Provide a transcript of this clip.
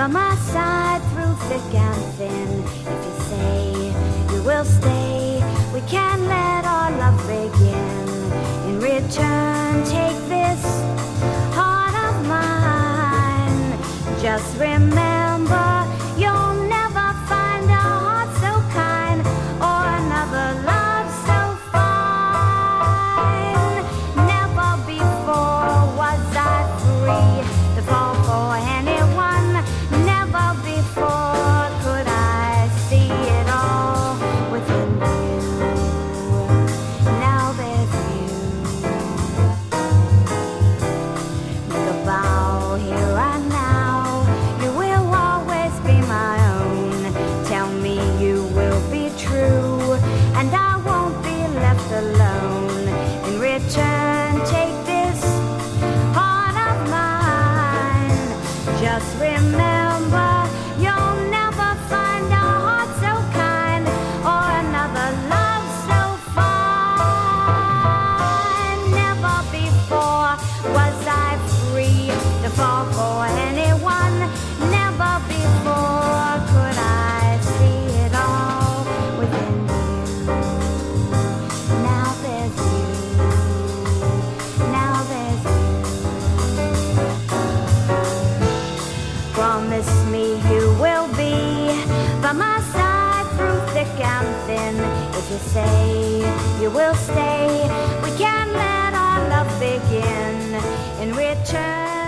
by my side through thick and thin. If you say you will stay, we can let our love begin. In return, take this heart of mine. Just remember, you'll never find a heart so kind or another love so fine. Never before was I free to fall for anyone. Never before could I see it all within you. Now there's you. Make a vow here and now. You will always be my own. Tell me you will be true, and I won't be left alone. In return, take this heart of mine. Just remember, you'll never find a heart so kind or another love so fine. Never before was I free to fall for anyone. Never before could I see it all within you. Now there's you. Now there's you. Promise me you will be by my side through thick and thin. If you say you will stay, we can let our love begin. In return,